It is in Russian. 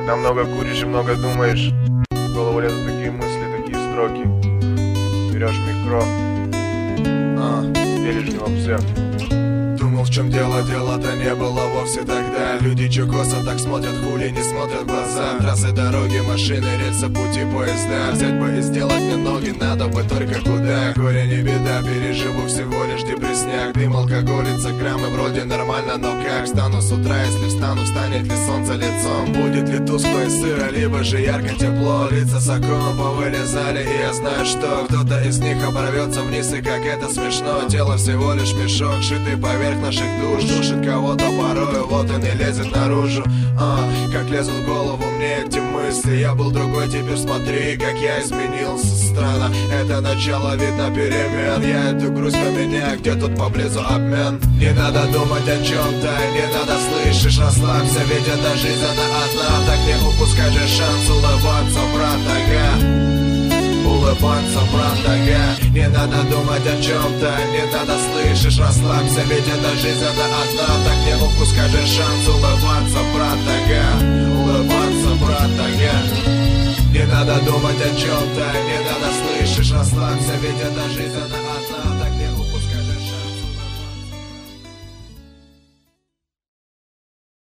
Когда много куришь и много думаешь, в голову лезут такие мысли, такие строки. Берешь микро, веришь в него все. Думал, в чем дело, дела-то не было вовсе тогда. Люди чё косо так смотрят, хули не смотрят в глаза. Трассы, дороги, машины, рельсы, пути, поезда. Взять бы и сделать мне ноги, надо бы только куда. Горе не беда, переживу всего лишь депресняк. Дым, алкоголица, граммы вроде нормально, но как? Встану с утра, если встану, встанет ли солнце лицом? Будет ли тускло и сыро, либо же ярко тепло? Лица с окон повылезали, и я знаю, что кто-то из них оборвется вниз, и как это смешно. Тело всего лишь мешок, шитый поверх наших душ. Душит кого-то порою, вот он и лезет наружу. Как лезут в голову мне эти мысли. Я был другой, теперь смотри, как я изменился. Странно, это начало, видно, перемен. Я эту грусть поменяю, где тут поблизу обмен. Не надо думать о чем-то, не надо, слышишь, расслабься, ведь эта жизнь, она одна. Так не упускай же шанс улыбаться, брат, улыбаться, брат, не надо думать о чем-то, не надо, слышишь, расслабься, ведь эта жизнь, она одна. Так не упускай же шанс улыбаться, брат, улыбаться, брат, не надо думать о чем-то, не надо, слышишь, расслабься, ведь эта жизнь, она одна.